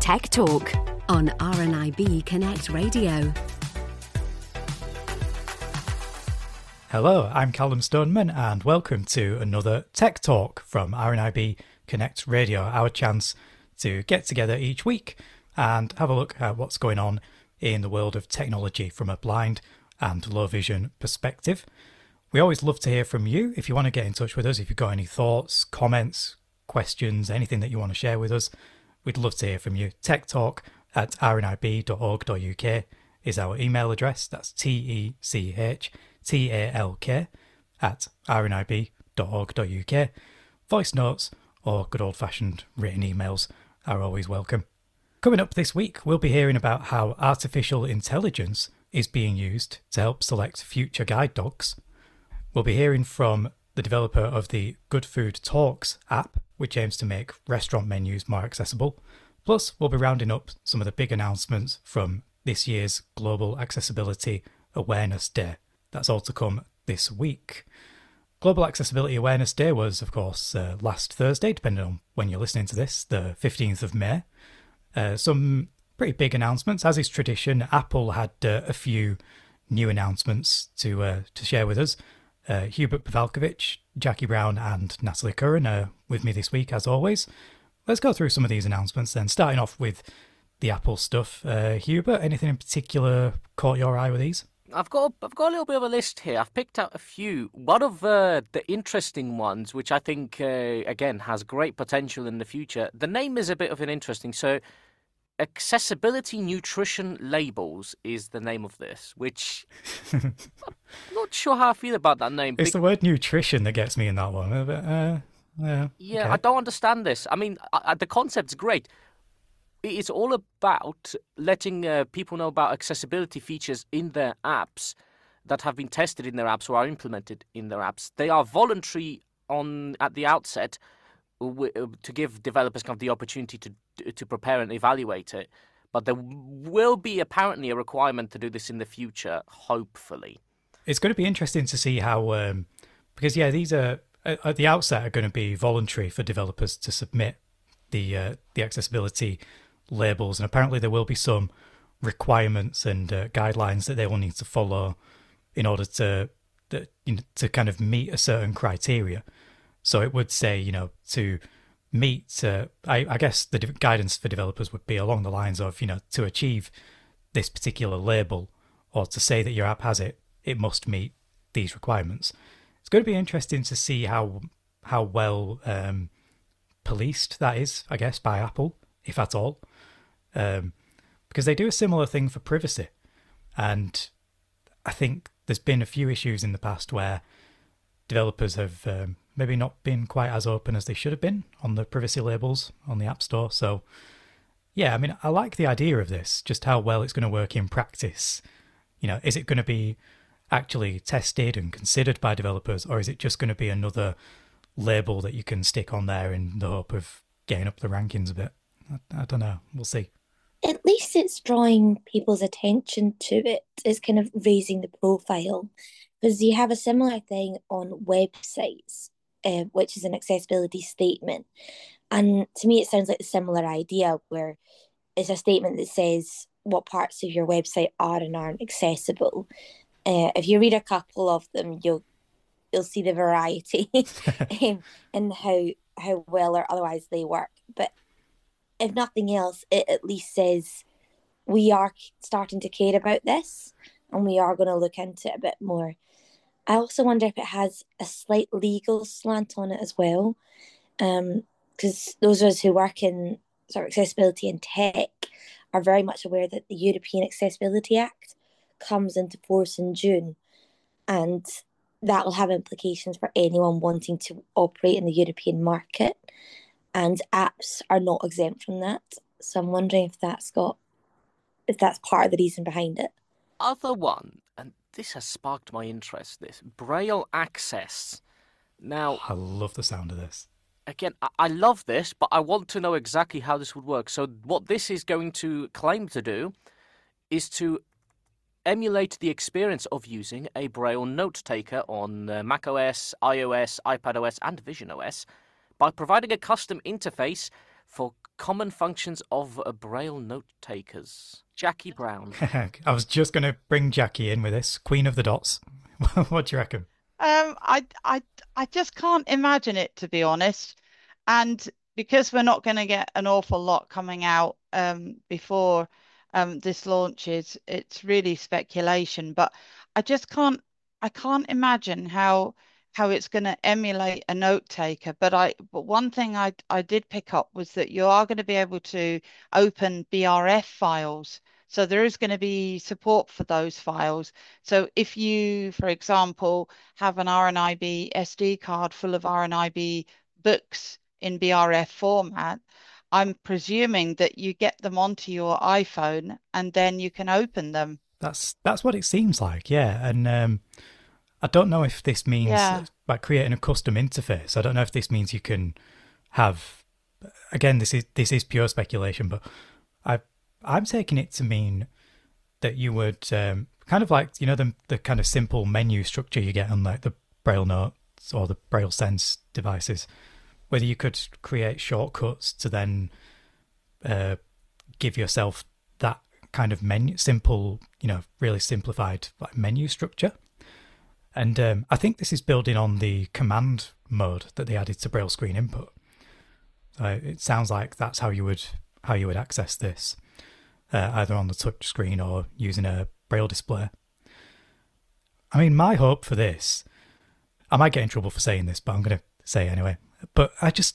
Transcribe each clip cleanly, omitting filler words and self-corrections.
Tech Talk on RNIB Connect Radio. Hello, I'm Callum Stoneman and welcome to another Tech Talk from RNIB Connect Radio, our chance to get together each week and have a look at what's going on in the world of technology from a blind and low vision perspective. We always love to hear from you. If you want to get in touch with us, if you've got any thoughts, comments, questions, anything that you want to share with us, we'd love to hear from you. techtalk@rnib.org.uk is our email address. That's techtalk@rnib.org.uk. Voice notes or good old-fashioned written emails are always welcome. Coming up this week, we'll be hearing about how artificial intelligence is being used to help select future guide dogs. We'll be hearing from the developer of the Good Food Talks app, which aims to make restaurant menus more accessible. Plus, we'll be rounding up some of the big announcements from this year's Global Accessibility Awareness Day. That's all to come this week. Global Accessibility Awareness Day was, of course, last Thursday, depending on when you're listening to this, the 15th of May. Some pretty big announcements. As is tradition, Apple had a few new announcements to share with us. Hubert Pavalkovich, Jackie Brown and Natalie Curran are with me this week, as always. Let's go through some of these announcements then, starting off with the Apple stuff. Hubert, anything in particular caught your eye with these? I've got a little bit of a list here. I've picked out a few. One of the interesting ones, which I think, again, has great potential in the future. The name is a bit of an interesting. So, Accessibility Nutrition Labels is the name of this, which I'm not sure how I feel about that name. It's the word nutrition that gets me in that one. Yeah, okay. I don't understand this. I mean, the concept's great. It's all about letting people know about accessibility features in their apps that have been tested in their apps or are implemented in their apps. They are voluntary at the outset to give developers kind of the opportunity to prepare and evaluate it. But there will be apparently a requirement to do this in the future, hopefully. It's going to be interesting to see how, because these are at the outset are going to be voluntary for developers to submit the accessibility labels, and apparently there will be some requirements and guidelines that they will need to follow in order to kind of meet a certain criteria. So it would say, to meet, I guess the guidance for developers would be along the lines of, to achieve this particular label or to say that your app has it, it must meet these requirements. It's going to be interesting to see how well policed that is, I guess, by Apple, if at all. Because they do a similar thing for privacy. And I think there's been a few issues in the past where developers have maybe not been quite as open as they should have been on the privacy labels on the App Store. So, I mean, I like the idea of this, just how well it's going to work in practice. Is it going to be actually tested and considered by developers, or is it just going to be another label that you can stick on there in the hope of getting up the rankings a bit? I don't know. We'll see. At least it's drawing people's attention to it. It's kind of raising the profile. Because you have a similar thing on websites, which is an accessibility statement. And to me, it sounds like a similar idea where it's a statement that says what parts of your website are and aren't accessible. If you read a couple of them, you'll see the variety in how well or otherwise they work. But if nothing else, it at least says we are starting to care about this and we are going to look into it a bit more. I also wonder if it has a slight legal slant on it as well, because those of us who work in sort of accessibility and tech are very much aware that the European Accessibility Act comes into force in June, and that will have implications for anyone wanting to operate in the European market, and apps are not exempt from that. So I'm wondering if that's part of the reason behind it. Other one, and this has sparked my interest, this Braille access. Now, I love the sound of this. Again, I love this, but I want to know exactly how this would work. So what this is going to claim to do is to emulate the experience of using a Braille note taker on macOS, iOS, iPadOS, and visionOS by providing a custom interface for common functions of Braille note takers. Jackie Brown. I was just going to bring Jackie in with this, Queen of the Dots. What do you reckon? I just can't imagine it, to be honest. And because we're not going to get an awful lot coming out before this launches, it's really speculation. But I just can't imagine how it's going to emulate a note taker. But one thing I did pick up was that you are going to be able to open BRF files. So there is going to be support for those files. So if you, for example, have an RNIB SD card full of RNIB books in BRF format, I'm presuming that you get them onto your iPhone and then you can open them. That's what it seems like, yeah. And I don't know if this means like creating a custom interface. I don't know if this means you can have. Again, this is pure speculation, but I'm taking it to mean that you would kind of like, you know, the kind of simple menu structure you get on like the Braille Notes or the Braille Sense devices, whether you could create shortcuts to then give yourself that kind of menu, simple, you know, really simplified like menu structure. And I think this is building on the command mode that they added to Braille Screen Input. It sounds like that's how you would access this, either on the touch screen or using a Braille display. I mean, my hope for this, I might get in trouble for saying this, but I'm going to say it anyway. But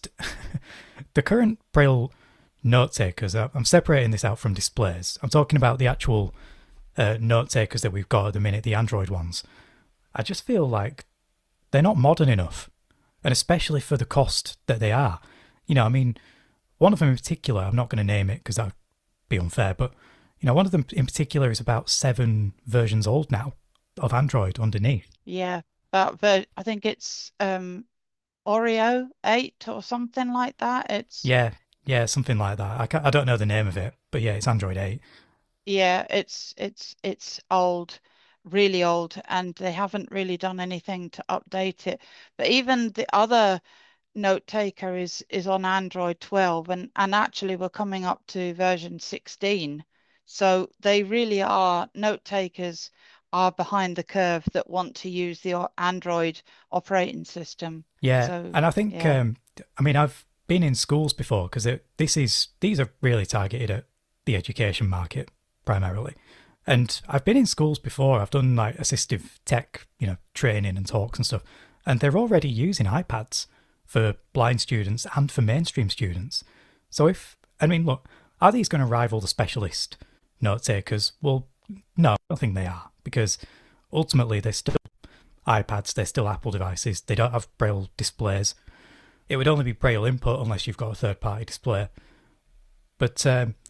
the current Braille note takers, I'm separating this out from displays. I'm talking about the actual note takers that we've got at the minute, the Android ones. I just feel like they're not modern enough, and especially for the cost that they are. You know, I mean, one of them in particular, I'm not going to name it because that would be unfair, but, you know, one of them in particular is about 7 versions old now of Android underneath. Yeah, but I think it's Oreo 8 or something like that. It's Yeah, something like that. I don't know the name of it, but yeah, it's Android 8. Yeah, it's old, really old, and they haven't really done anything to update it. But even the other note taker is on Android 12, and actually we're coming up to version 16. So they really are, note takers are behind the curve that want to use the Android operating system. Yeah, So and I think yeah. I mean, I've been in schools before because these are really targeted at the education market primarily. And I've been in schools before. I've done like assistive tech, you know, training and talks and stuff. And they're already using iPads for blind students and for mainstream students. So look, are these going to rival the specialist note takers? Well, no, I don't think they are, because ultimately they're still iPads, they're still Apple devices. They don't have Braille displays. It would only be Braille input unless you've got a third-party display. But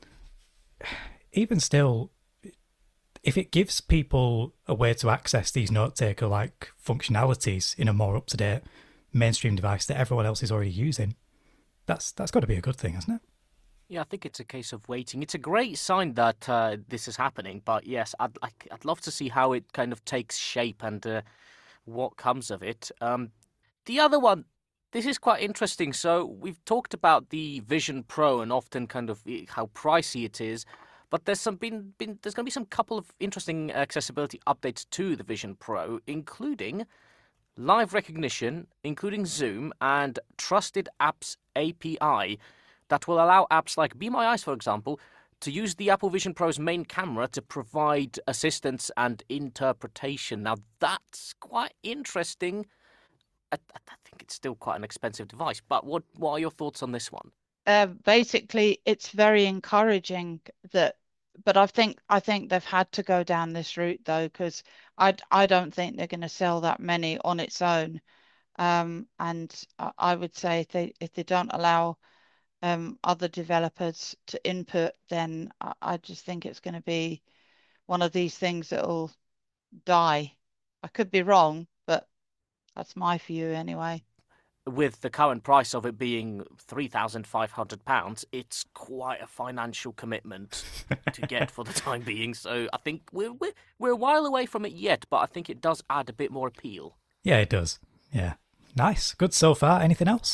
even still, if it gives people a way to access these note-taker-like functionalities in a more up-to-date mainstream device that everyone else is already using, that's got to be a good thing, hasn't it? Yeah, I think it's a case of waiting. It's a great sign that this is happening, but yes, I'd love to see how it kind of takes shape and what comes of it. The other one, this is quite interesting. So we've talked about the Vision Pro and often kind of how pricey it is, but there's going to be some couple of interesting accessibility updates to the Vision Pro, including live recognition, including Zoom, and Trusted Apps API that will allow apps like Be My Eyes, for example, to use the Apple Vision Pro's main camera to provide assistance and interpretation. Now, that's quite interesting. I think it's still quite an expensive device, but what are your thoughts on this one? Basically, it's very encouraging but I think they've had to go down this route though, because I don't think they're going to sell that many on its own. And I would say if they don't allow other developers to input, then I just think it's going to be one of these things that will die. I could be wrong, but that's my view anyway. With the current price of it being £3,500, it's quite a financial commitment to get for the time being. So I think we're a while away from it yet, but I think it does add a bit more appeal. Yeah, it does. Yeah. Nice. Good so far. Anything else?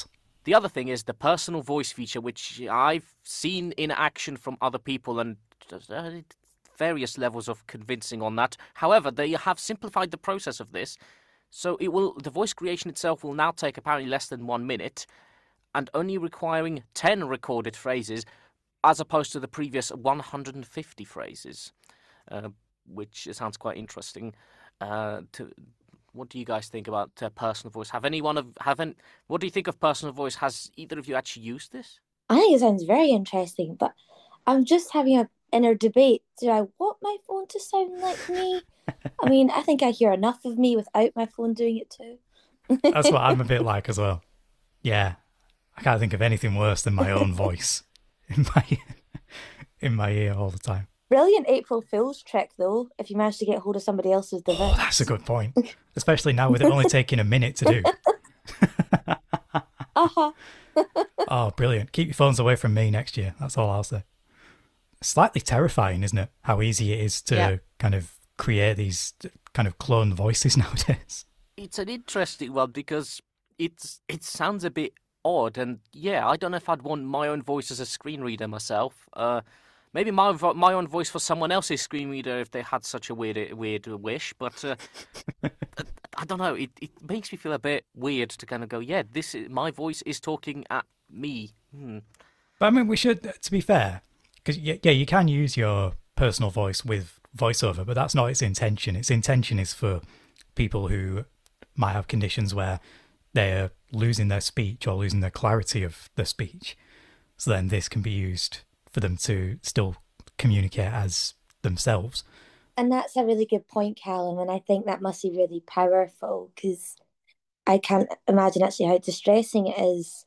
The other thing is the personal voice feature, which I've seen in action from other people, and various levels of convincing on that. However, they have simplified the process of this, so the voice creation itself will now take apparently less than 1 minute, and only requiring 10 recorded phrases, as opposed to the previous 150 phrases, which sounds quite interesting. What do you guys think about personal voice? What do you think of personal voice? Has either of you actually used this? I think it sounds very interesting, but I'm just having an inner debate. Do I want my phone to sound like me? I mean, I think I hear enough of me without my phone doing it too. That's what I'm a bit like as well. Yeah, I can't think of anything worse than my own voice in my ear all the time. Brilliant April Fool's trick, though, if you manage to get hold of somebody else's device. Oh, that's a good point. Especially now with it only taking a minute to do. Uh-huh. Oh, brilliant. Keep your phones away from me next year. That's all I'll say. Slightly terrifying, isn't it? How easy it is to kind of create these kind of clone voices nowadays. It's an interesting one because it sounds a bit odd. And yeah, I don't know if I'd want my own voice as a screen reader myself. Maybe my own voice for someone else's screen reader if they had such a weird wish. But I don't know. It makes me feel a bit weird to kind of go, yeah, my voice is talking at me. But I mean, we should, to be fair, because yeah, you can use your personal voice with voiceover, but that's not its intention. Its intention is for people who might have conditions where they're losing their speech or losing the clarity of their speech. So then this can be used for them to still communicate as themselves. And that's a really good point, Callum, and I think that must be really powerful, because I can't imagine actually how distressing it is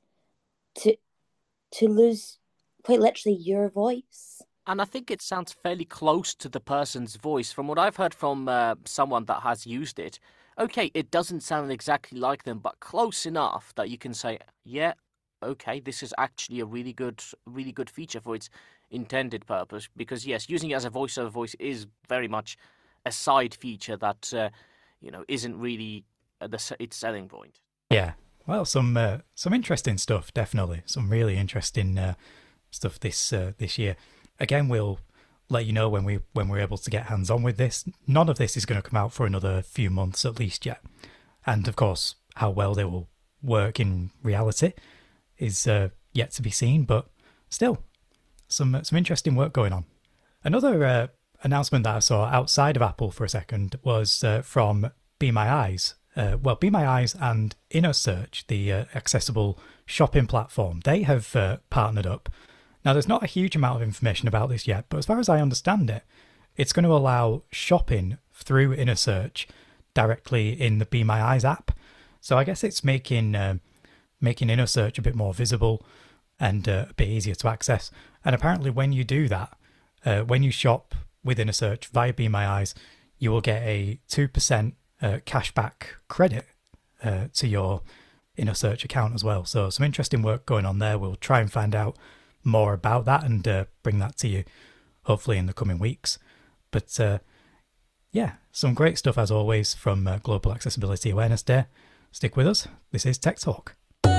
to lose quite literally your voice. And I think it sounds fairly close to the person's voice. From what I've heard from someone that has used it, okay, it doesn't sound exactly like them, but close enough that you can say, yeah, okay, this is actually a really good feature for its intended purpose. Because yes, using it as a voiceover voice is very much a side feature that isn't really its selling point. Yeah, well, some interesting stuff, definitely. Some really interesting stuff this year. Again, we'll let you know when we're able to get hands on with this. None of this is going to come out for another few months at least yet, and of course, how well they will work in reality is yet to be seen, but still, some interesting work going on. Another announcement that I saw outside of Apple for a second was from Be My Eyes. Be My Eyes and InnoSearch, the accessible shopping platform, they have partnered up. Now, there's not a huge amount of information about this yet, but as far as I understand it, it's going to allow shopping through InnoSearch directly in the Be My Eyes app. So I guess it's making InnoSearch a bit more visible and a bit easier to access. And apparently when you do that, when you shop with InnoSearch via Be My Eyes, you will get a 2% cashback credit to your InnoSearch account as well. So some interesting work going on there. We'll try and find out more about that and bring that to you hopefully in the coming weeks. But yeah, some great stuff as always from Global Accessibility Awareness Day. Stick with us. This is Tech Talk.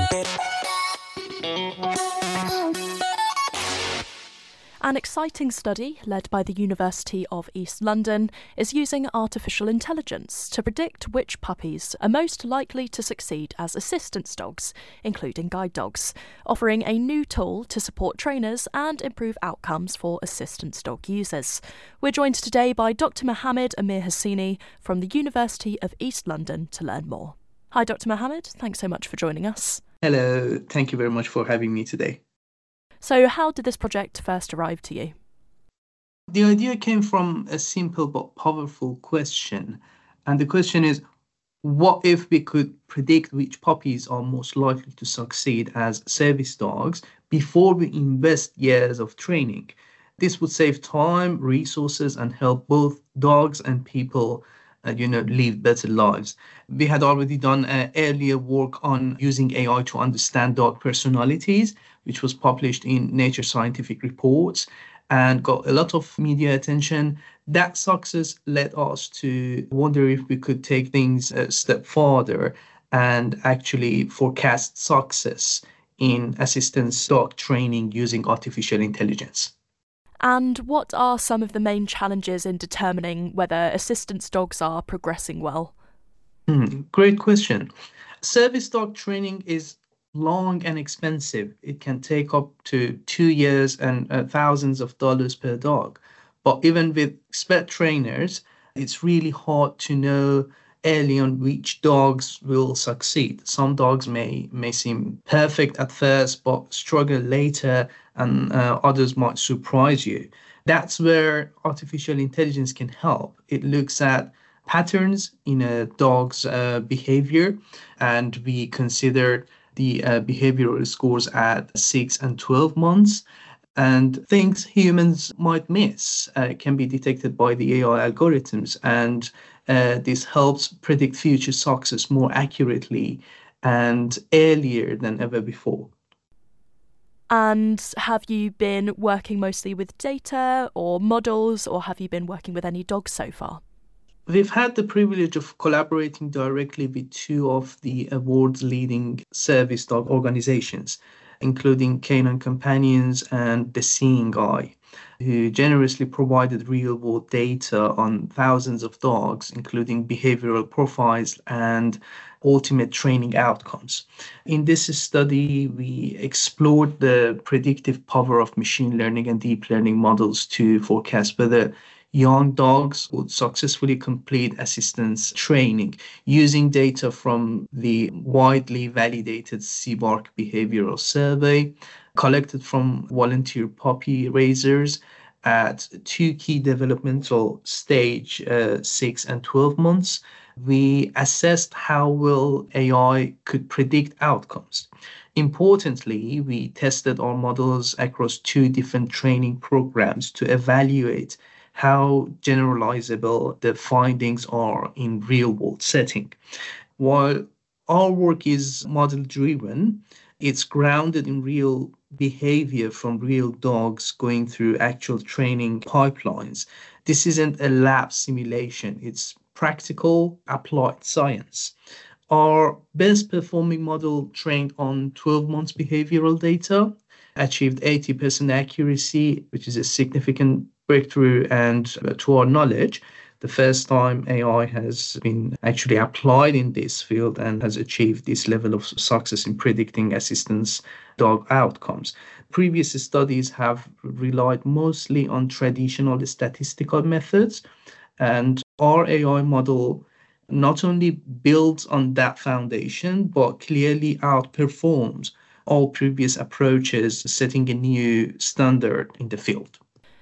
An exciting study led by the University of East London is using artificial intelligence to predict which puppies are most likely to succeed as assistance dogs, including guide dogs, offering a new tool to support trainers and improve outcomes for assistance dog users. We're joined today by Dr. Mohammed Amir Hassini from the University of East London to learn more. Hi, Dr. Mohammed. Thanks so much for joining us. Hello. Thank you very much for having me today. So how did this project first arrive to you? The idea came from a simple but powerful question. And the question is, what if we could predict which puppies are most likely to succeed as service dogs before we invest years of training? This would save time, resources, and help both dogs and people live better lives. We had already done earlier work on using AI to understand dog personalities, which was published in Nature Scientific Reports and got a lot of media attention. That success led us to wonder if we could take things a step further and actually forecast success in assistance dog training using artificial intelligence. And what are some of the main challenges in determining whether assistance dogs are progressing well? Great question. Service dog training is long and expensive. It can take up to 2 years and thousands of dollars per dog. But even with expert trainers, it's really hard to know early on which dogs will succeed. Some dogs may seem perfect at first, but struggle later, and others might surprise you. That's where artificial intelligence can help. It looks at patterns in a dog's behavior, and we consider the behavioral scores at 6 and 12 months. And things humans might miss can be detected by the AI algorithms, and this helps predict future success more accurately and earlier than ever before. And have you been working mostly with data or models, or have you been working with any dogs so far? We've had the privilege of collaborating directly with two of the world's leading service dog organizations, including Canine Companions and The Seeing Eye, who generously provided real-world data on thousands of dogs, including behavioral profiles and ultimate training outcomes. In this study, we explored the predictive power of machine learning and deep learning models to forecast whether young dogs would successfully complete assistance training using data from the widely validated CBARC behavioral survey collected from volunteer puppy raisers at two key developmental stage, 6 and 12 months. We assessed how well AI could predict outcomes. Importantly, we tested our models across two different training programs to evaluate how generalizable the findings are in real-world setting. While our work is model-driven, it's grounded in real behavior from real dogs going through actual training pipelines. This isn't a lab simulation, it's practical, applied science. Our best performing model trained on 12 months behavioral data achieved 80% accuracy, which is a significant breakthrough, and to our knowledge, the first time AI has been actually applied in this field and has achieved this level of success in predicting assistance dog outcomes. Previous studies have relied mostly on traditional statistical methods, and our AI model not only builds on that foundation, but clearly outperforms all previous approaches, setting a new standard in the field.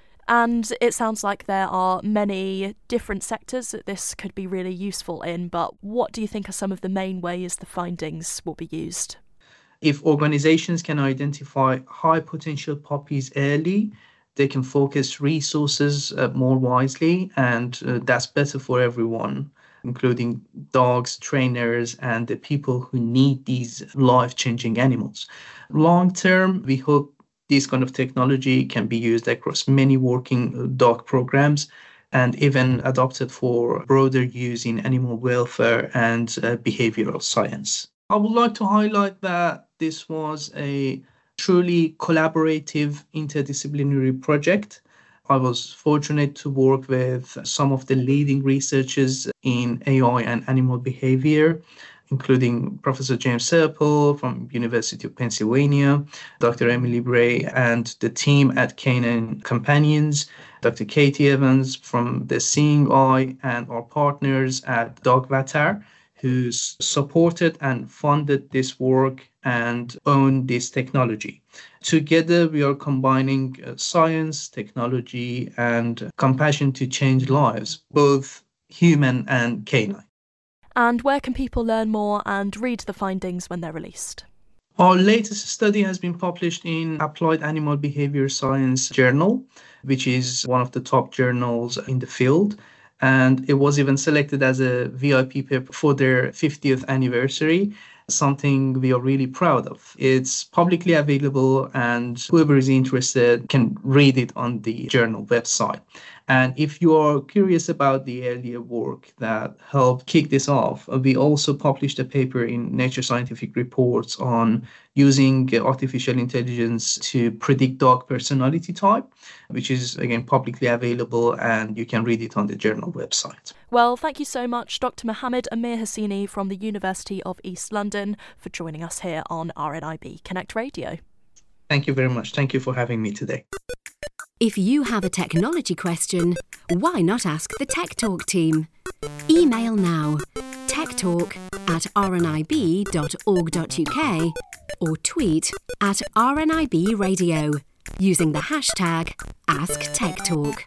And it sounds like there are many different sectors that this could be really useful in, but what do you think are some of the main ways the findings will be used? If organizations can identify high potential puppies early, they can focus resources more wisely, and that's better for everyone, including dogs, trainers, and the people who need these life-changing animals. Long term, we hope this kind of technology can be used across many working dog programs and even adopted for broader use in animal welfare and behavioral science. I would like to highlight that this was a truly collaborative interdisciplinary project. I was fortunate to work with some of the leading researchers in AI and animal behavior, including Professor James Serpell from University of Pennsylvania, Dr. Emily Bray, and the team at Canine Companions, Dr. Katie Evans from The Seeing Eye, and our partners at Dogvatar, who supported and funded this work and own this technology. Together, we are combining science, technology, and compassion to change lives, both human and canine. And where can people learn more and read the findings when they're released? Our latest study has been published in Applied Animal Behavior Science Journal, which is one of the top journals in the field. And it was even selected as a VIP paper for their 50th anniversary, something we are really proud of. It's publicly available, and whoever is interested can read it on the journal website. And if you are curious about the earlier work that helped kick this off, we also published a paper in Nature Scientific Reports on using artificial intelligence to predict dog personality type, which is, again, publicly available, and you can read it on the journal website. Well, thank you so much, Dr. Mohammed Amir Hosseini from the University of East London, for joining us here on RNIB Connect Radio. Thank you very much. Thank you for having me today. If you have a technology question, why not ask the Tech Talk team? Email now techtalk@rnib.org.uk or tweet @RNIB Radio using the hashtag AskTechTalk.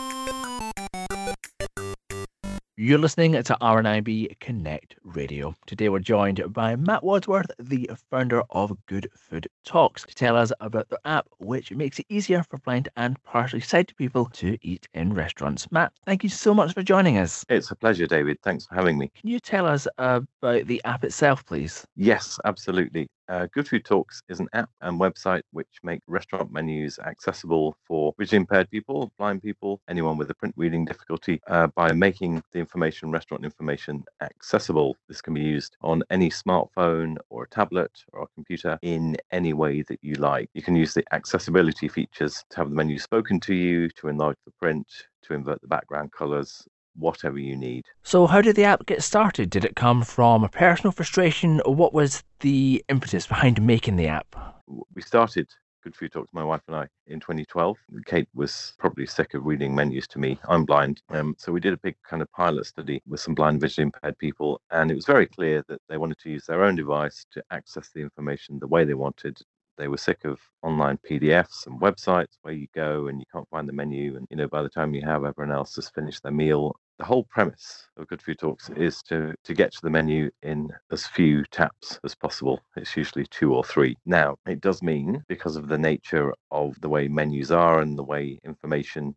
You're listening to RNIB Connect Radio. Today we're joined by Matt Wadsworth, the founder of Good Food Talks, to tell us about their app, which makes it easier for blind and partially sighted people to eat in restaurants. Matt, thank you so much for joining us. It's a pleasure, David. Thanks for having me. Can you tell us about the app itself, please? Yes, absolutely. Good Food Talks is an app and website which make restaurant menus accessible for visually impaired people, blind people, anyone with a print reading difficulty, by making the restaurant information accessible. This can be used on any smartphone or a tablet or a computer in any way that you like. You can use the accessibility features to have the menu spoken to you, to enlarge the print, to invert the background colors, whatever you need. So how did the app get started? Did it come from a personal frustration, or what was the impetus behind making the app? We started Good Food Talks, my wife and I, in 2012. Kate was probably sick of reading menus to me. I'm blind. So we did a big kind of pilot study with some blind visually impaired people, and it was very clear that they wanted to use their own device to access the information the way they wanted. They were sick of online PDFs and websites where you go and you can't find the menu. And, by the time you have, everyone else has finished their meal. The whole premise of Good Food Talks is to get to the menu in as few taps as possible. It's usually 2 or 3. Now, it does mean, because of the nature of the way menus are and the way information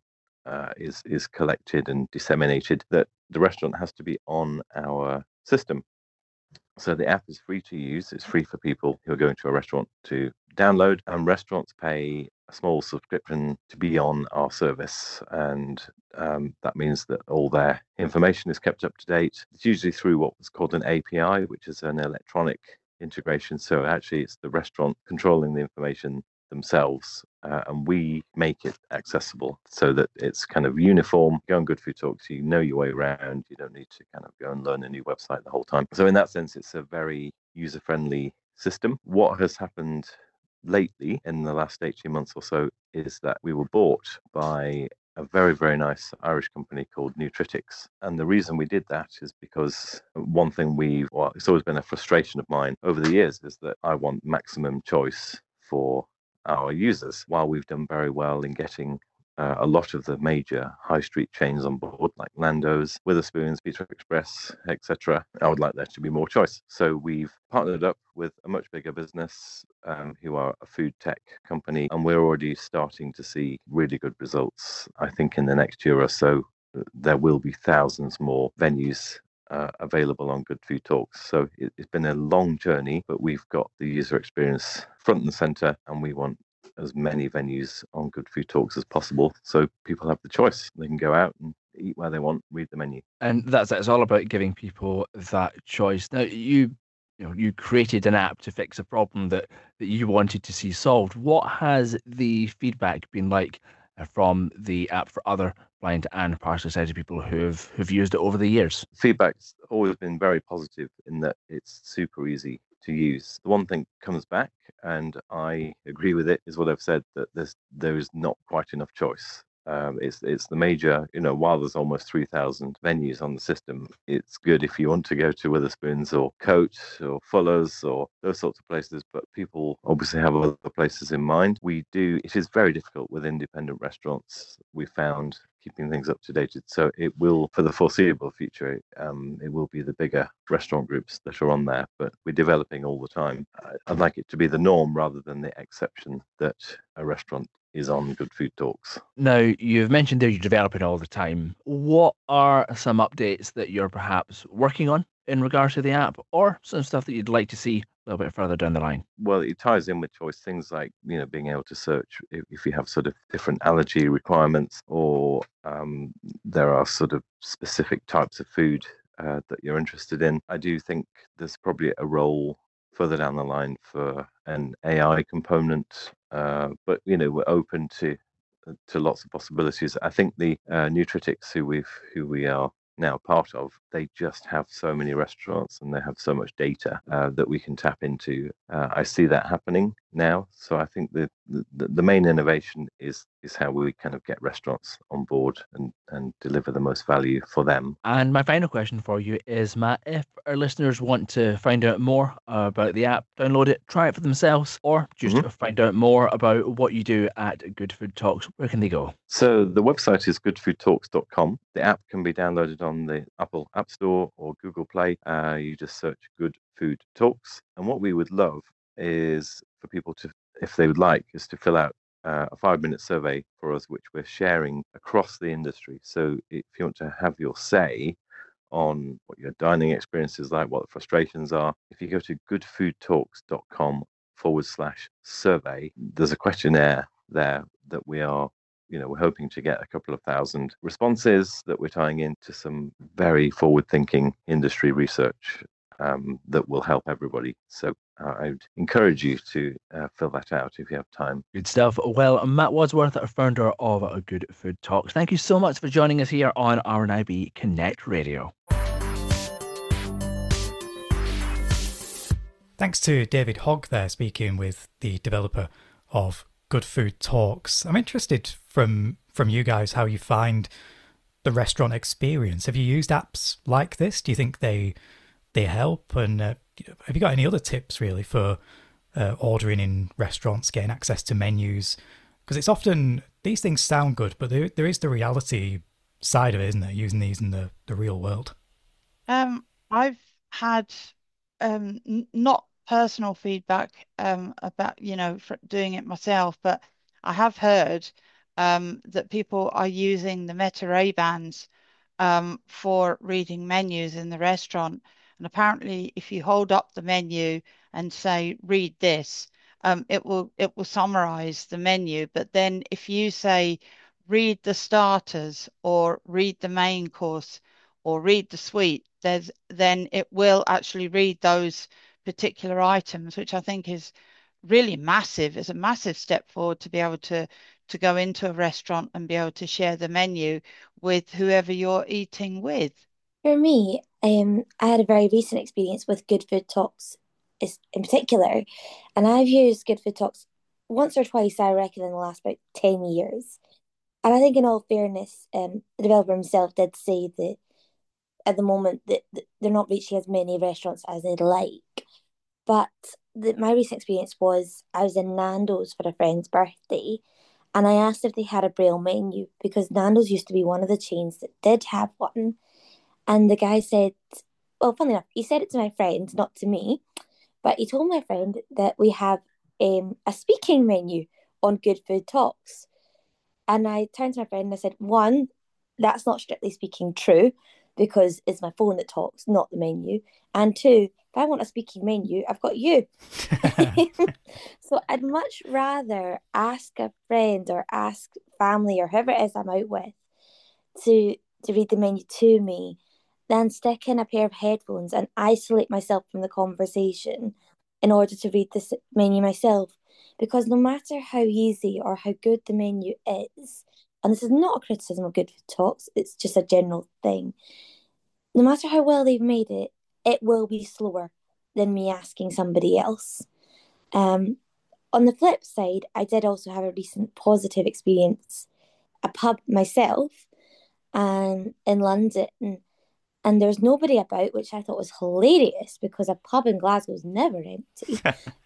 is collected and disseminated, that the restaurant has to be on our system. So the app is free to use. It's free for people who are going to a restaurant to download, and restaurants pay a small subscription to be on our service, and that means that all their information is kept up to date. It's usually through what was called an API, which is an electronic integration. So actually it's the restaurant controlling the information themselves, and we make it accessible so that it's kind of uniform. Go on Good Food Talks, you know your way around. You don't need to kind of go and learn a new website the whole time. So in that sense, it's a very user-friendly system. What has happened lately in the last 18 months or so is that we were bought by a very, very nice Irish company called Nutritics. And the reason we did that is because one thing it's always been a frustration of mine over the years, is that I want maximum choice for our users. While we've done very well in getting a lot of the major high street chains on board, like Nando's, Wetherspoons, Pizza Express, etc., I would like there to be more choice. So we've partnered up with a much bigger business who are a food tech company, and we're already starting to see really good results. I think in the next year or so, there will be thousands more venues available on Good Food Talks. So it's been a long journey, but we've got the user experience front and center, and we want as many venues on Good Food Talks as possible, so people have the choice. They can go out and eat where they want, read the menu. And it's all about giving people that choice. Now, you created an app to fix a problem that you wanted to see solved. What has the feedback been like from the app for other blind and partially sighted people who've used it over the years? Feedback's always been very positive in that it's super easy to use. The one thing comes back, and I agree with it, is what I've said, that there is not quite enough choice. It's the major, while there's almost 3,000 venues on the system, it's good if you want to go to Wetherspoons or Coates or Fuller's or those sorts of places, but people obviously have other places in mind. It is very difficult with independent restaurants, we found, keeping things up to date. So it will, for the foreseeable future, it will be the bigger restaurant groups that are on there, but we're developing all the time. I'd like it to be the norm rather than the exception that a restaurant is on Good Food Talks. Now, you've mentioned there you're developing all the time. What are some updates that you're perhaps working on in regards to the app, or some stuff that you'd like to see a little bit further down the line? Well, it ties in with choice, things like, being able to search if you have sort of different allergy requirements, or there are sort of specific types of food that you're interested in. I do think there's probably a role further down the line for an AI component, but we're open to lots of possibilities. I think the Nutritics, who we are now part of, they just have so many restaurants and they have so much data that we can tap into. I see that happening now. So I think the main innovation is how we kind of get restaurants on board and deliver the most value for them. And my final question for you is, Matt, if our listeners want to find out more about the app, download it, try it for themselves, or just find out more about what you do at Good Food Talks, where can they go? So the website is goodfoodtalks.com. The app can be downloaded on the Apple App Store or Google Play. You just search Good Food Talks. And what we would love is for people to, if they would like, is to fill out a 5-minute survey for us, which we're sharing across the industry. So if you want to have your say on what your dining experience is like, what the frustrations are, if you go to goodfoodtalks.com/survey, there's a questionnaire there that we are, we're hoping to get a couple of thousand responses that we're tying into some very forward-thinking industry research that will help everybody. So I'd encourage you to fill that out if you have time. Good stuff. Well, Matt Wadsworth, founder of Good Food Talks, thank you so much for joining us here on RNIB Connect Radio. Thanks to David Hogg there, speaking with the developer of Good Food Talks. I'm interested from you guys how you find the restaurant experience. Have you used apps like this? Do you think they help? And have you got any other tips really for ordering in restaurants, getting access to menus? Because it's often, these things sound good, but there is the reality side of it, isn't there? Using these in the real world. I've had not personal feedback about doing it myself, but I have heard that people are using the Meta Ray-Bans for reading menus in the restaurant. And apparently, if you hold up the menu and say, read this, it will summarize the menu. But then if you say, read the starters or read the main course or read the suite, then it will actually read those particular items, which I think is really massive. It's a massive step forward to be able to go into a restaurant and be able to share the menu with whoever you're eating with. For me, I had a very recent experience with Good Food Talks in particular, and I've used Good Food Talks once or twice, I reckon, in the last about 10 years. And I think in all fairness, the developer himself did say that at the moment that they're not reaching as many restaurants as they'd like. But my recent experience was I was in Nando's for a friend's birthday, and I asked if they had a Braille menu, because Nando's used to be one of the chains that did have one. And the guy said, well, funnily enough, he said it to my friend, not to me, but he told my friend that we have a speaking menu on Good Food Talks. And I turned to my friend and I said, one, that's not strictly speaking true, because it's my phone that talks, not the menu. And two, if I want a speaking menu, I've got you. So I'd much rather ask a friend or ask family or whoever it is I'm out with to read the menu to me than stick in a pair of headphones and isolate myself from the conversation in order to read this menu myself. Because no matter how easy or how good the menu is, and this is not a criticism of Good Food Talks, it's just a general thing, no matter how well they've made it, it will be slower than me asking somebody else. On the flip side, I did also have a recent positive experience, a pub myself, in London, and there was nobody about, which I thought was hilarious because a pub in Glasgow is never empty.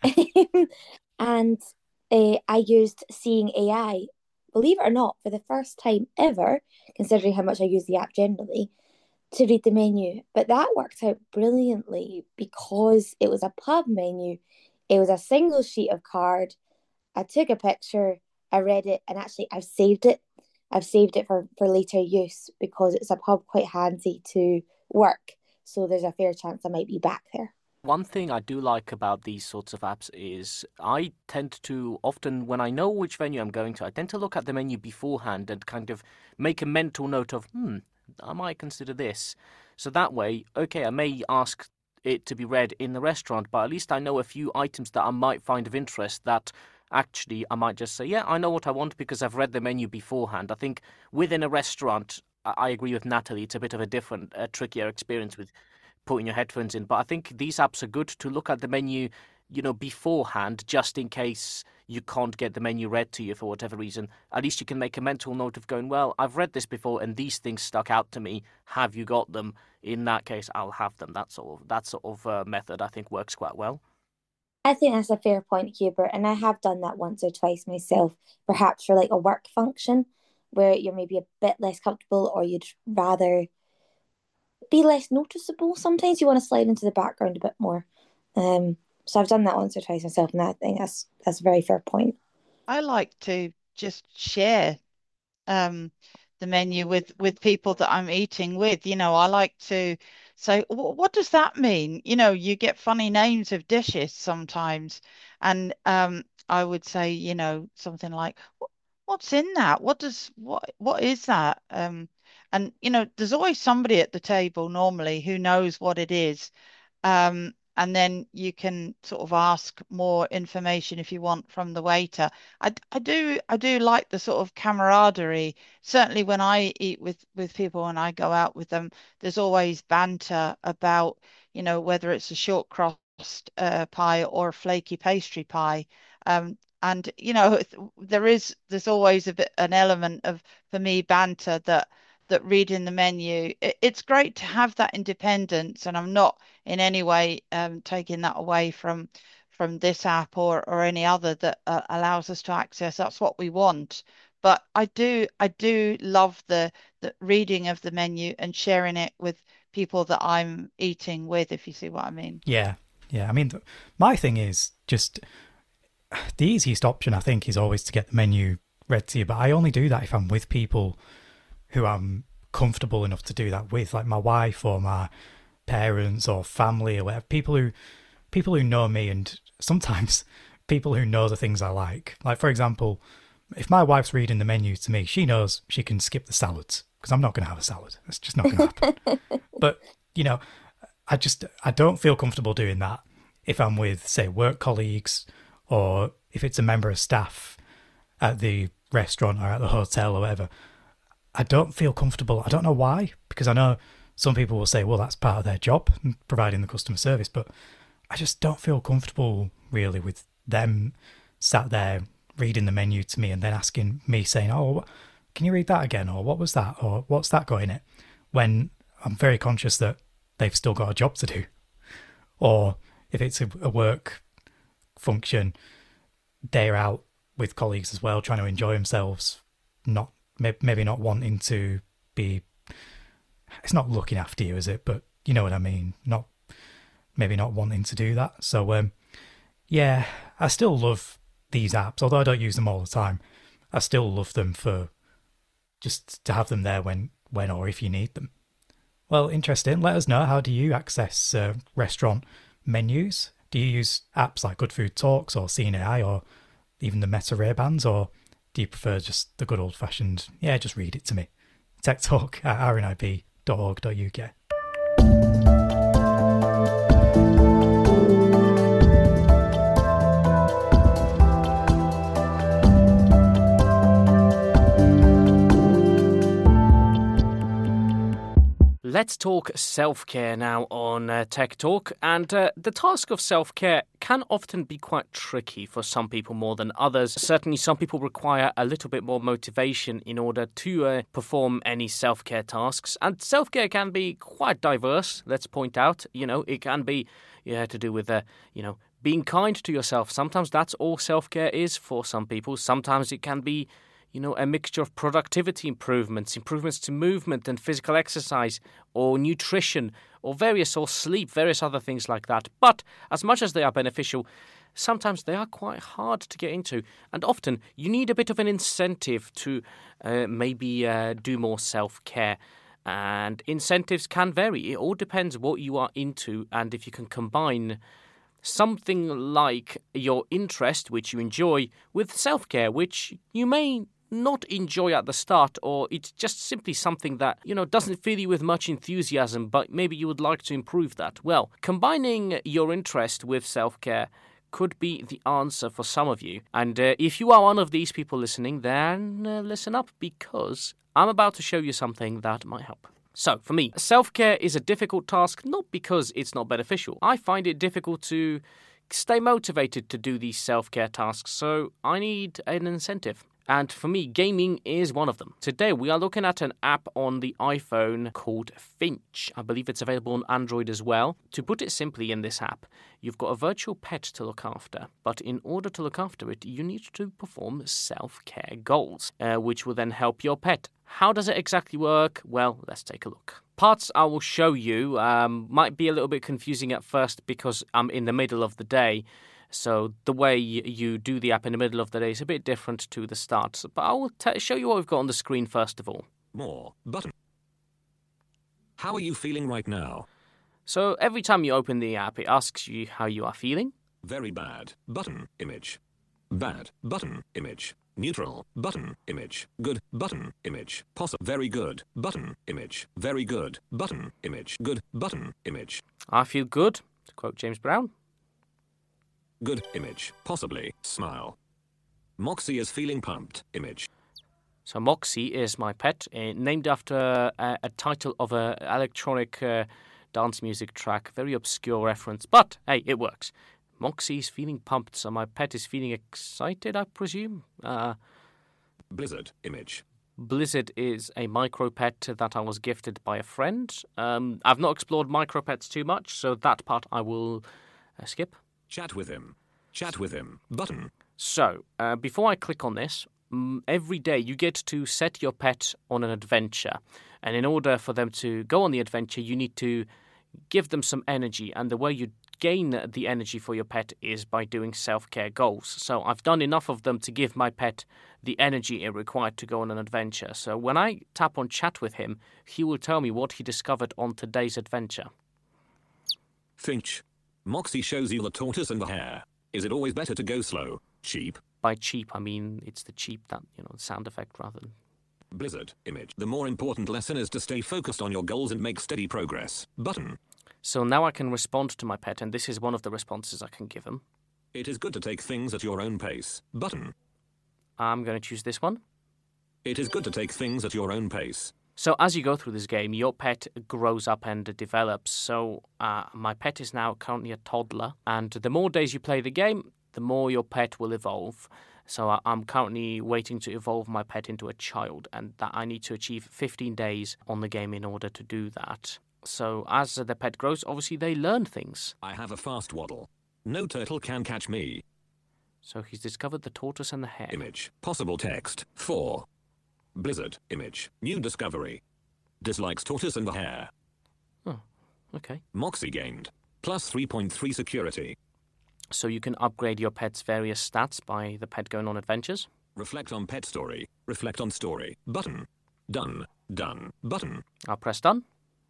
And I used Seeing AI, believe it or not, for the first time ever, considering how much I use the app generally, to read the menu. But that worked out brilliantly because it was a pub menu. It was a single sheet of card. I took a picture, I read it, and actually I've saved it. I've saved it for later use because it's a pub quite handy to work. so there's a fair chance I might be back there. One thing I do like about these sorts of apps is I tend to often, when I know which venue I'm going to, I tend to look at the menu beforehand and kind of make a mental note of, I might consider this. So that way, okay, I may ask it to be read in the restaurant, but at least I know a few items that I might find of interest that actually I might just say, yeah, I know what I want because I've read the menu beforehand. I think within a restaurant, I agree with Natalie, it's a bit of a different, trickier experience with putting your headphones in. But I think these apps are good to look at the menu, beforehand, just in case you can't get the menu read to you for whatever reason. At least you can make a mental note of going, well, I've read this before and these things stuck out to me. Have you got them? In that case, I'll have them. That sort of method, I think, works quite well. I think that's a fair point, Hubert, and I have done that once or twice myself, perhaps for like a work function where you're maybe a bit less comfortable or you'd rather be less noticeable. Sometimes you want to slide into the background a bit more. So I've done that once or twice myself, and I think that's a very fair point. I like to just share the menu with people that I'm eating with. I like to say, what does that mean? You get funny names of dishes sometimes, and I would say, something like, what's in that? What is that? And there's always somebody at the table normally who knows what it is. And then you can sort of ask more information if you want from the waiter. I do like the sort of camaraderie. Certainly when I eat with people and I go out with them, there's always banter about, whether it's a short crust pie or a flaky pastry pie. And there's always an element of, for me, banter that reading the menu, it's great to have that independence, and I'm not in any way taking that away from this app or any other that allows us to access. That's what we want. But I do love the reading of the menu and sharing it with people that I'm eating with, if you see what I mean. Yeah. I mean, my thing is just the easiest option, I think, is always to get the menu read to you. But I only do that if I'm with people who I'm comfortable enough to do that with, like my wife or my parents or family or whatever, people who know me, and sometimes people who know the things I like. Like, for example, if my wife's reading the menu to me, she knows she can skip the salads because I'm not going to have a salad. It's just not going to happen. But, I don't feel comfortable doing that if I'm with, say, work colleagues, or if it's a member of staff at the restaurant or at the hotel or whatever. I don't feel comfortable. I don't know why, because I know some people will say, well, that's part of their job, providing the customer service, but I just don't feel comfortable really with them sat there reading the menu to me and then asking me, saying, oh, can you read that again? Or what was that? Or what's that got in it? When I'm very conscious that they've still got a job to do. Or if it's a work function, they're out with colleagues as well, trying to enjoy themselves, maybe not wanting to be, it's not looking after you, is it? But you know what I mean? Maybe not wanting to do that. So, yeah, I still love these apps, although I don't use them all the time. I still love them for just to have them there when or if you need them. Well, interesting. Let us know, how do you access restaurant menus? Do you use apps like Good Food Talks or Seeing AI or even the Meta Ray-Bans, or do you prefer just the good old-fashioned, just read it to me? Tech Talk at rnib.org.uk. Let's talk self-care now on Tech Talk. And the task of self-care can often be quite tricky for some people more than others. Certainly some people require a little bit more motivation in order to perform any self-care tasks. And self-care can be quite diverse, let's point out. It can be to do with, being kind to yourself. Sometimes that's all self-care is for some people. Sometimes it can be a mixture of productivity improvements to movement and physical exercise, or nutrition, or sleep, various other things like that. But as much as they are beneficial, sometimes they are quite hard to get into. And often you need a bit of an incentive to maybe do more self-care. And incentives can vary. It all depends what you are into and if you can combine something like your interest, which you enjoy, with self-care, which you may not enjoy at the start, or it's just simply something that, doesn't fill you with much enthusiasm, but maybe you would like to improve that. Well, combining your interest with self-care could be the answer for some of you. And if you are one of these people listening, then listen up, because I'm about to show you something that might help. So, for me, self-care is a difficult task, not because it's not beneficial. I find it difficult to stay motivated to do these self-care tasks, so I need an incentive. And for me, gaming is one of them. Today, we are looking at an app on the iPhone called Finch. I believe it's available on Android as well. To put it simply, in this app, you've got a virtual pet to look after. But in order to look after it, you need to perform self-care goals, which will then help your pet. How does it exactly work? Well, let's take a look. Parts I will show you might be a little bit confusing at first because I'm in the middle of the day. So the way you do the app in the middle of the day is a bit different to the start. But I will show you what we've got on the screen first of all. More button. How are you feeling right now? So every time you open the app, it asks you how you are feeling. Very bad. Button. Image. Bad. Button. Image. Neutral. Button. Image. Good. Button. Image. Possible. Very good. Button. Image. Very good. Button. Image. Good. Button. Image. I feel good, to quote James Brown. Good. Image. Possibly. Smile. Moxie is feeling pumped. Image. So Moxie is my pet, named after a title of an electronic dance music track. Very obscure reference, but hey, it works. Moxie is feeling pumped, so my pet is feeling excited, I presume. Blizzard. Image. Blizzard is a micro pet that I was gifted by a friend. I've not explored micro pets too much, so that part I will skip. Chat with him. Chat with him. Button. So, before I click on this, every day you get to set your pet on an adventure. And in order for them to go on the adventure, you need to give them some energy. And the way you gain the energy for your pet is by doing self-care goals. So I've done enough of them to give my pet the energy it required to go on an adventure. So when I tap on chat with him, he will tell me what he discovered on today's adventure. Finch. Moxie shows you the tortoise and the hare. Is it always better to go slow? Cheap? By cheap, I mean it's the cheap that, the sound effect rather than... Blizzard. Image. The more important lesson is to stay focused on your goals and make steady progress. Button. So now I can respond to my pet, and this is one of the responses I can give him. It is good to take things at your own pace. Button. I'm going to choose this one. It is good to take things at your own pace. So as you go through this game, your pet grows up and develops. So my pet is now currently a toddler. And the more days you play the game, the more your pet will evolve. So I'm currently waiting to evolve my pet into a child. And that I need to achieve 15 days on the game in order to do that. So as the pet grows, obviously they learn things. I have a fast waddle. No turtle can catch me. So he's discovered the tortoise and the hare. Image. Possible text. 4. Blizzard. Image. New discovery. Dislikes tortoise and the hare. Oh, okay. Moxie gained. Plus 3.3 security. So you can upgrade your pet's various stats by the pet going on adventures. Reflect on pet story. Reflect on story. Button. Done. Done. Button. I'll press done.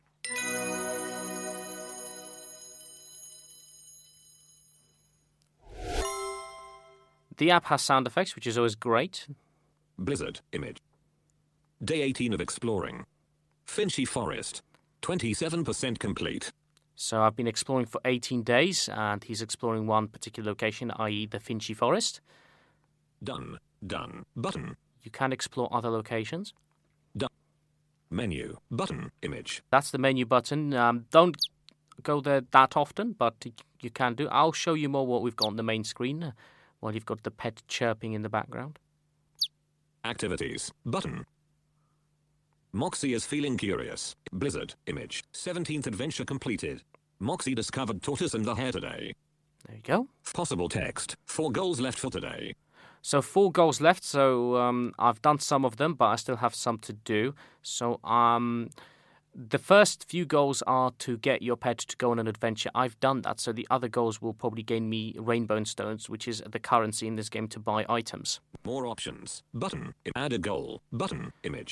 The app has sound effects, which is always great. Blizzard. Image. Day 18 of exploring. Finchy Forest. 27% complete. So I've been exploring for 18 days, and he's exploring one particular location, i.e. the Finchy Forest. Done. Done. Button. You can explore other locations. Done. Menu. Button. Image. That's the menu button. Don't go there that often, but you can do. I'll show you more what we've got on the main screen while you've got the pet chirping in the background. Activities. Button. Moxie is feeling curious. Blizzard. Image. 17th adventure completed. Moxie discovered tortoise and the hare today. There you go. Possible text. 4 goals left for today. So 4 goals left. So I've done some of them, but I still have some to do. So the first few goals are to get your pet to go on an adventure. I've done that. So the other goals will probably gain me rainbow stones, which is the currency in this game to buy items. More options. Button. Add a goal. Button. Image.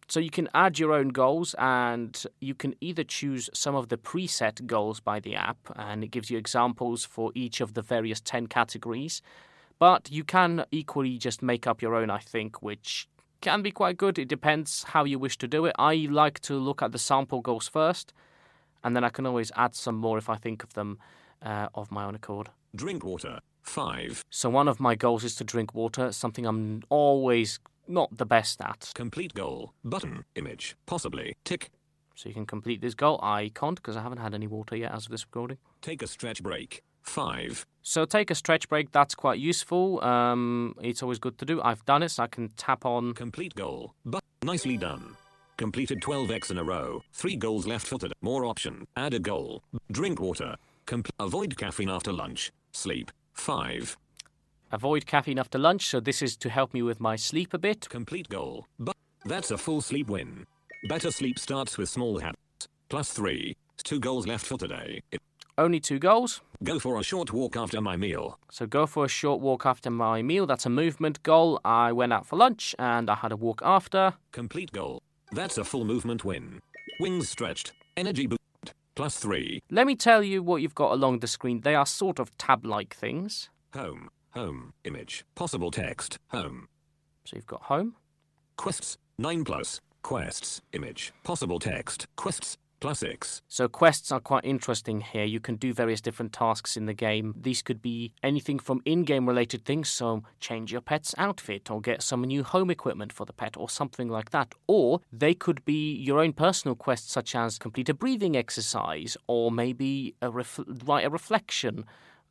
So you can add your own goals, and you can either choose some of the preset goals by the app, and it gives you examples for each of the various 10 categories. But you can equally just make up your own, I think, which can be quite good. It depends how you wish to do it. I like to look at the sample goals first, and then I can always add some more if I think of them of my own accord. Drink water. 5. So one of my goals is to drink water, something I'm always not the best at. Complete goal. Button. Image. Possibly. Tick. So you can complete this goal. I can't because I haven't had any water yet as of this recording. Take a stretch break. 5. So take a stretch break. That's quite useful. It's always good to do. I've done it, so I can tap on. Complete goal. But nicely done. Completed 12x in a row. 3 goals left for today. More option. Add a goal. Drink water. Avoid caffeine after lunch. Sleep. 5. Avoid caffeine after lunch, so this is to help me with my sleep a bit. Complete goal. But that's a full sleep win. Better sleep starts with small habits. Plus 3. 2 goals left for today. Only 2 goals. Go for a short walk after my meal. So go for a short walk after my meal. That's a movement goal. I went out for lunch and I had a walk after. Complete goal. That's a full movement win. Wings stretched. Energy boost. Plus 3. Let me tell you what you've got along the screen. They are sort of tab-like things. Home. Home. Image. Possible text. Home. So you've got home. Quests. 9+. Quests. Image. Possible text. Quests. Plus 6. So quests are quite interesting here. You can do various different tasks in the game. These could be anything from in-game related things, so change your pet's outfit or get some new home equipment for the pet or something like that. Or they could be your own personal quests, such as complete a breathing exercise or maybe write a reflection.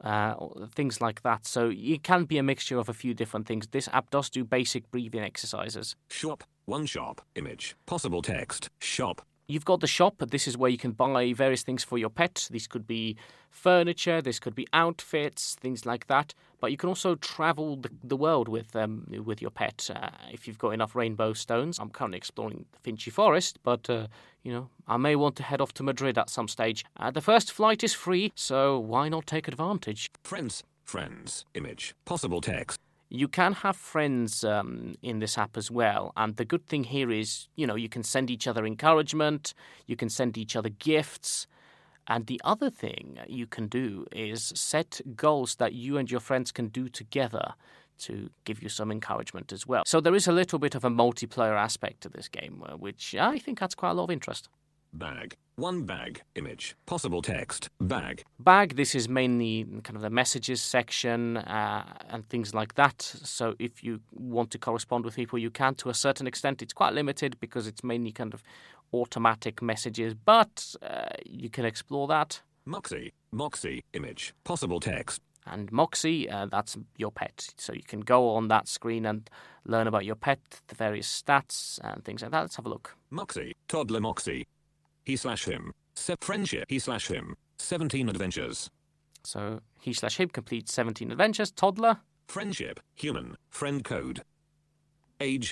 Things like that. So it can be a mixture of a few different things. This app does do basic breathing exercises. Shop. One shop. Image. Possible text. Shop. You've got the shop. This is where you can buy various things for your pet. These could be furniture, this could be outfits, things like that. But you can also travel the world with your pet if you've got enough rainbow stones. I'm currently exploring the Finchy Forest, but I may want to head off to Madrid at some stage. The first flight is free, so why not take advantage? Friends. Image. Possible text. You can have friends in this app as well, and the good thing here is, you can send each other encouragement, you can send each other gifts, and the other thing you can do is set goals that you and your friends can do together to give you some encouragement as well. So there is a little bit of a multiplayer aspect to this game, which I think adds quite a lot of interest. Bag. One bag. Image. Possible text. Bag. Bag, this is mainly kind of the messages section and things like that. So if you want to correspond with people, you can to a certain extent. It's quite limited because it's mainly kind of automatic messages, but you can explore that. Moxie. Image. Possible text. And Moxie, that's your pet. So you can go on that screen and learn about your pet, the various stats and things like that. Let's have a look. Moxie. Toddler Moxie. He/him. Friendship. He/him. 17 adventures. So he/him completes 17 adventures. Toddler. Friendship. Human. Friend code. Age.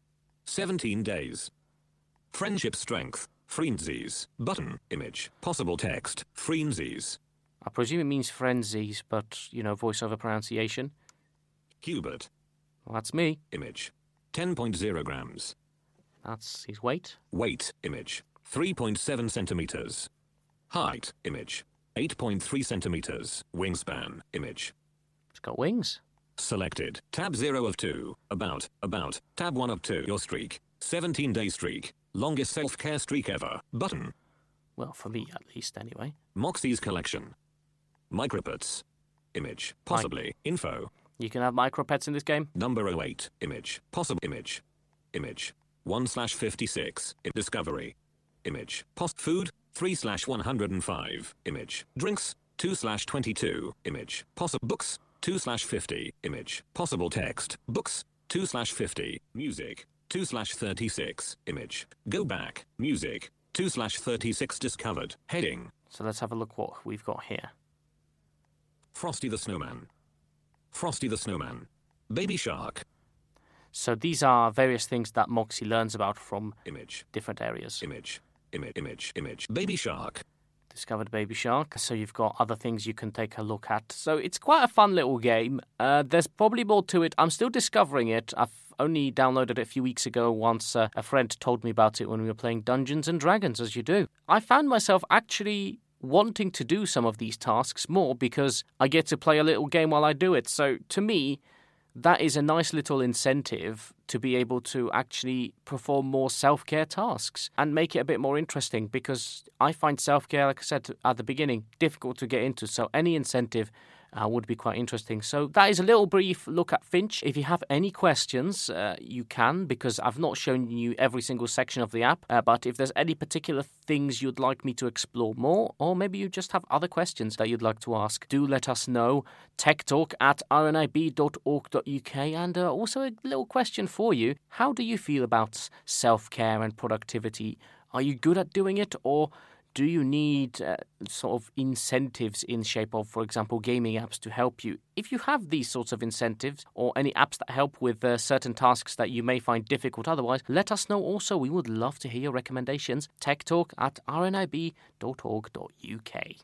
17 days. Friendship strength. Frenzies. Button. Image. Possible text. Frenzies. I presume it means frenzies, but, voiceover pronunciation. Hubert. Well, that's me. Image. 10.0 grams. That's his weight. Weight. Image. 3.7 centimeters. Height. Image. 8.3 centimeters. Wingspan. Image. It's got wings. Selected. Tab 0 of 2. About. Tab 1 of 2. Your streak. 17-day streak. Longest self-care streak ever. Button. Well, for me at least, anyway. Moxie's collection. Micropets. Image. Possibly. Info. You can have micropets in this game. Number 08. Image. Possible. Image. 1/56. Discovery. Image. Food. 3/105. Image. Drinks. 2/22. Image. Books. 2/50. Image. Possible text. Books. 2/50. Music. 2/36. Image. Go back. Music. 2/36 discovered. Heading. So let's have a look what we've got here. Frosty the Snowman. Frosty the Snowman. Baby Shark. So these are various things that Moxie learns about from Image. different areas. Image. Baby Shark. Discovered Baby Shark. So you've got other things you can take a look at. So it's quite a fun little game. There's probably more to it. I'm still discovering it. I've only downloaded it a few weeks ago once a friend told me about it when we were playing Dungeons and Dragons, as you do. I found myself actually wanting to do some of these tasks more because I get to play a little game while I do it. So to me, that is a nice little incentive to be able to actually perform more self-care tasks and make it a bit more interesting, because I find self-care, like I said at the beginning, difficult to get into. So any incentive would be quite interesting. So that is a little brief look at Finch. If you have any questions, you can, because I've not shown you every single section of the app. But if there's any particular things you'd like me to explore more, or maybe you just have other questions that you'd like to ask, do let us know. techtalk@rnib.org.uk. And also a little question for you. How do you feel about self-care and productivity? Are you good at doing it, or do you need sort of incentives in shape of, for example, gaming apps to help you? If you have these sorts of incentives or any apps that help with certain tasks that you may find difficult otherwise, let us know also. We would love to hear your recommendations. techtalk@rnib.org.uk.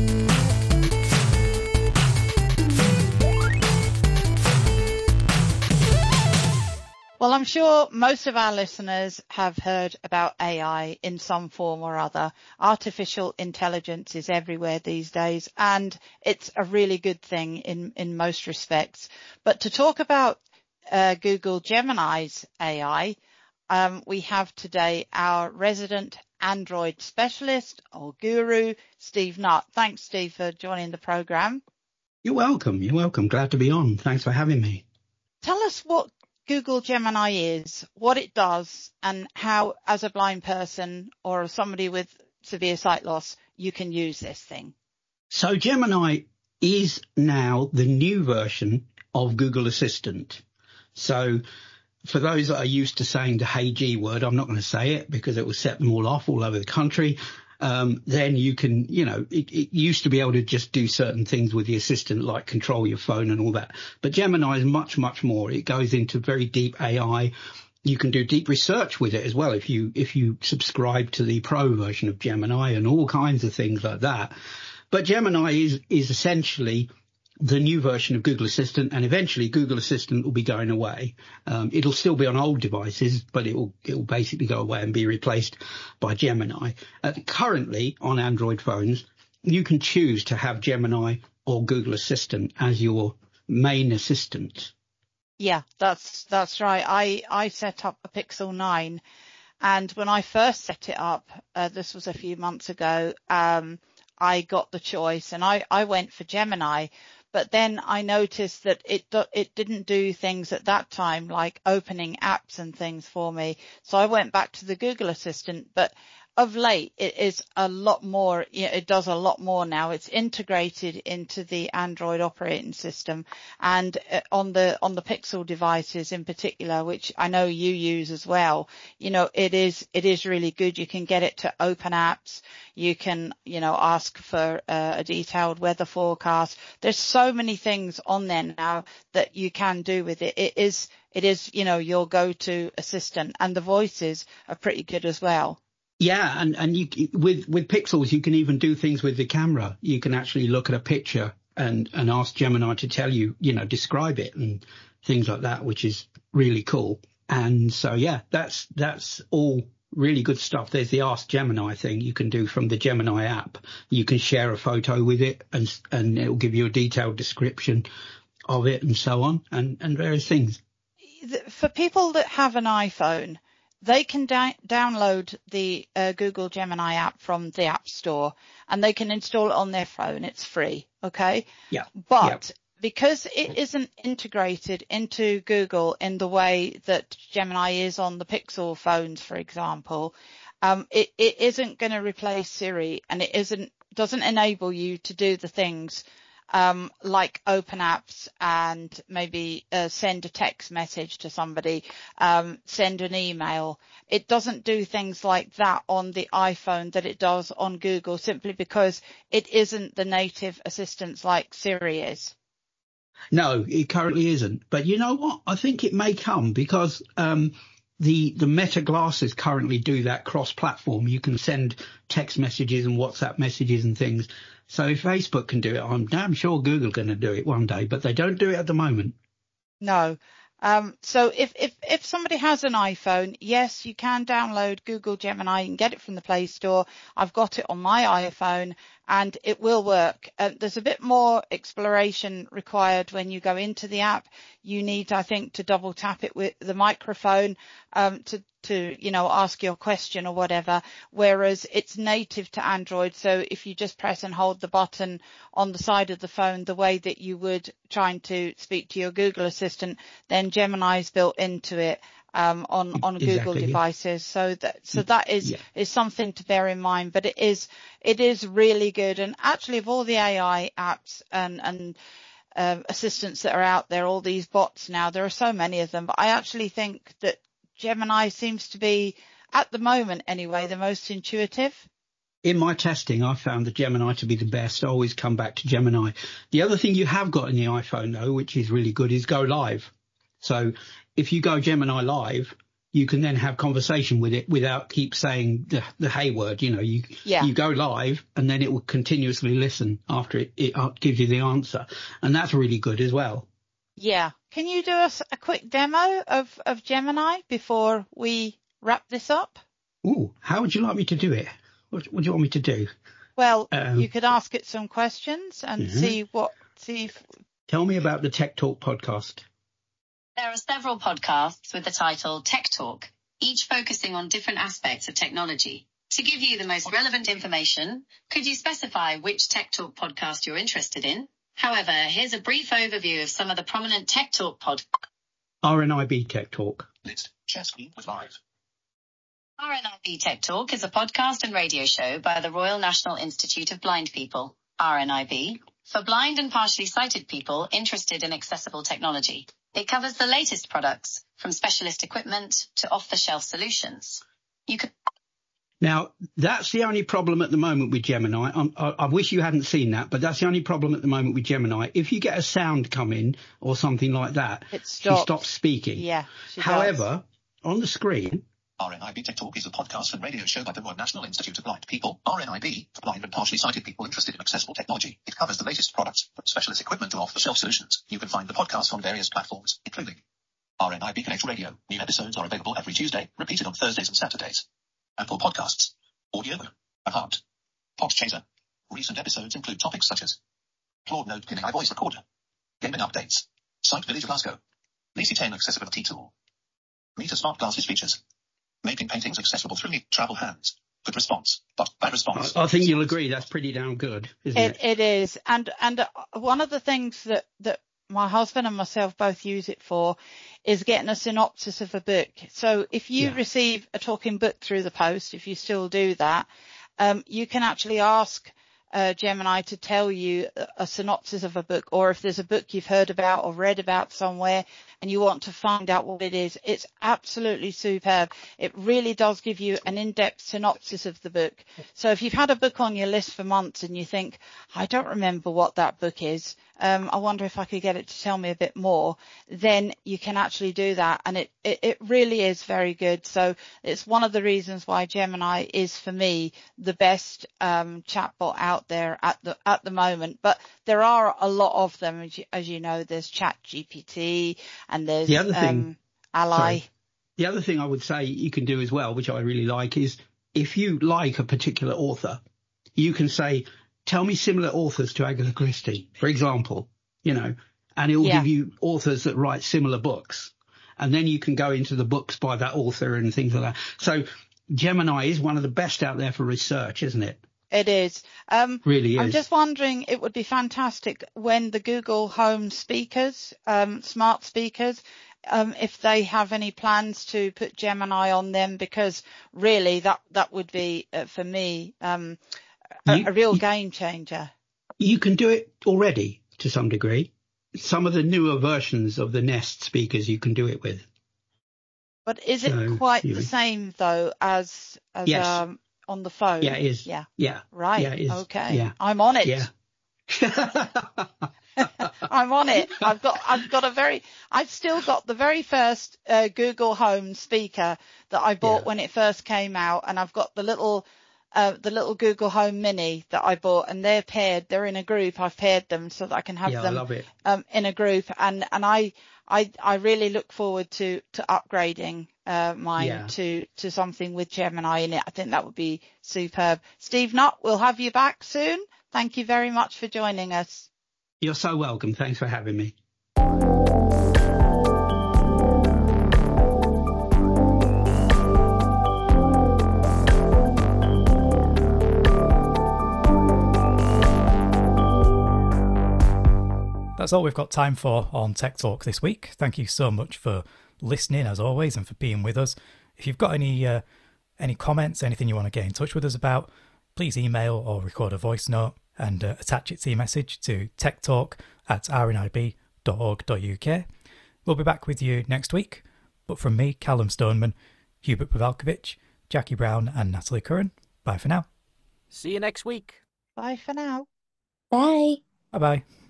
Well, I'm sure most of our listeners have heard about AI in some form or other. Artificial intelligence is everywhere these days, and it's a really good thing in most respects. But to talk about Google Gemini's AI, we have today our resident Android specialist or guru, Steve Nutt. Thanks, Steve, for joining the program. You're welcome. You're welcome. Glad to be on. Thanks for having me. Tell us what Google Gemini is, what it does, and how, as a blind person or somebody with severe sight loss, you can use this thing. So Gemini is now the new version of Google Assistant. So for those that are used to saying the "Hey G" word, I'm not going to say it because it will set them all off all over the country. Then you can, it used to be able to just do certain things with the assistant, like control your phone and all that. But Gemini is much, much more. It goes into very deep AI. You can do deep research with it as well if you subscribe to the pro version of Gemini and all kinds of things like that. But Gemini is essentially the new version of Google Assistant, and eventually Google Assistant will be going away. It'll still be on old devices, but it will basically go away and be replaced by Gemini. Currently on Android phones, you can choose to have Gemini or Google Assistant as your main assistant. Yeah, that's right. I set up a Pixel 9, and when I first set it up, this was a few months ago, I got the choice and I went for Gemini. But then I noticed that it didn't do things at that time like opening apps and things for me. So I went back to the Google Assistant. But of late, it is a lot more. It does a lot more now. It's integrated into the Android operating system, and on the Pixel devices in particular, which I know you use as well. It is really good. You can get it to open apps. You can, ask for a detailed weather forecast. There's so many things on there now that you can do with it. It is, your go-to assistant, and the voices are pretty good as well. Yeah, and you with Pixels, you can even do things with the camera. You can actually look at a picture and ask Gemini to tell you, describe it and things like that, which is really cool. And so, yeah, that's all really good stuff. There's the Ask Gemini thing you can do from the Gemini app. You can share a photo with it and it will give you a detailed description of it and so on, and various things. For people that have an iPhone, they can download the Google Gemini app from the App Store, and they can install it on their phone. It's free, okay? Yeah. But because it isn't integrated into Google in the way that Gemini is on the Pixel phones, for example, it isn't going to replace Siri, and it doesn't enable you to do the things like open apps and maybe send a text message to somebody, send an email. It doesn't do things like that on the iPhone that it does on Google, simply because it isn't the native assistants like Siri is. No, it currently isn't. But you know what? I think it may come because the Meta glasses currently do that cross-platform. You can send text messages and WhatsApp messages and things. So if Facebook can do it, I'm damn sure Google going to do it one day, but they don't do it at the moment. No. So if somebody has an iPhone, yes, you can download Google Gemini and get it from the Play Store. I've got it on my iPhone and it will work. There's a bit more exploration required when you go into the app. You need, I think, to double tap it with the microphone to ask your question or whatever, whereas it's native to Android. So if you just press and hold the button on the side of the phone the way that you would trying to speak to your Google Assistant, then Gemini is built into it on Google devices. So that is something to bear in mind. But it is really good. And actually, of all the AI apps and assistants that are out there, all these bots now, there are so many of them. But I actually think that Gemini seems to be, at the moment anyway, the most intuitive. In my testing, I found the Gemini to be the best. I always come back to Gemini. The other thing you have got in the iPhone, though, which is really good, is Go Live. So if you go Gemini Live, you can then have conversation with it without keep saying the hey word. You go live and then it will continuously listen after it gives you the answer. And that's really good as well. Yeah. Can you do us a quick demo of Gemini before we wrap this up? Ooh, how would you like me to do it? What do you want me to do? Well, you could ask it some questions and see if... Tell me about the Tech Talk podcast. There are several podcasts with the title Tech Talk, each focusing on different aspects of technology. To give you the most relevant information, could you specify which Tech Talk podcast you're interested in? However, here's a brief overview of some of the prominent Tech Talk podcasts. RNIB Tech Talk. List. Share screen with live. RNIB Tech Talk is a podcast and radio show by the Royal National Institute of Blind People, RNIB, for blind and partially sighted people interested in accessible technology. It covers the latest products, from specialist equipment to off-the-shelf solutions. Now, that's the only problem at the moment with Gemini. I wish you hadn't seen that, but that's the only problem at the moment with Gemini. If you get a sound come in or something like that, she stops speaking. Yeah. However, on the screen... RNIB Tech Talk is a podcast and radio show by the Royal National Institute of Blind People, RNIB, for blind and partially sighted people interested in accessible technology. It covers the latest products, from specialist equipment to off-the-shelf solutions. You can find the podcast on various platforms, including RNIB Connect Radio. New episodes are available every Tuesday, repeated on Thursdays and Saturdays. Apple Podcasts, Audio, Heart, Podchaser. Recent episodes include topics such as Claude Node AI Voice Recorder, gaming updates, Sight Village Glasgow, Lazy 10 accessibility tool, Meta Smart Glasses features, making paintings accessible through neat travel hands. Good response, but bad response. I think you'll agree that's pretty damn good, isn't it? It is. And one of the things that my husband and myself both use it for is getting a synopsis of a book. So if you receive a talking book through the post, if you still do that, you can actually ask Gemini to tell you a synopsis of a book, or if there's a book you've heard about or read about somewhere and you want to find out what it is. It's absolutely superb. It really does give you an in-depth synopsis of the book. So if you've had a book on your list for months and you think, I don't remember what that book is, I wonder if I could get it to tell me a bit more, then you can actually do that. And it really is very good. So it's one of the reasons why Gemini is, for me, the best chatbot out there at the moment. But there are a lot of them, as you know. There's ChatGPT and there's Ally. The other thing I would say you can do as well, which I really like, is if you like a particular author, you can say, tell me similar authors to Agatha Christie, for example, and it will give you authors that write similar books. And then you can go into the books by that author and things like that. So Gemini is one of the best out there for research, isn't it? It is. Really is. I'm just wondering, it would be fantastic when the Google Home speakers, smart speakers, if they have any plans to put Gemini on them, because really that would be, for me, a real game changer. You can do it already to some degree. Some of the newer versions of the Nest speakers you can do it with. But is it quite the same though as yes. On the phone? Yeah, it is. Yeah. Right. Yeah, it is. Okay. Yeah. I'm on it. Yeah. I'm on it. I've still got the very first Google Home speaker that I bought when it first came out, and I've got the little Google Home Mini that I bought, and they're in a group. I've paired them so that I can have them I love it. In a group, and I really look forward to upgrading mine to something with Gemini in it. I think that would be superb. Steve Nutt, we'll have you back soon. Thank you very much for joining us. You're so welcome. Thanks for having me. That's all we've got time for on Tech Talk this week. Thank you so much for listening, as always, and for being with us. If you've got any comments, anything you want to get in touch with us about, please email or record a voice note and attach it to your message to techtalk@rnib.org.uk. We'll be back with you next week. But from me, Callum Stoneman, Hubert Pavelkovich, Jackie Brown and Natalie Curran, bye for now. See you next week. Bye for now. Bye. Bye-bye.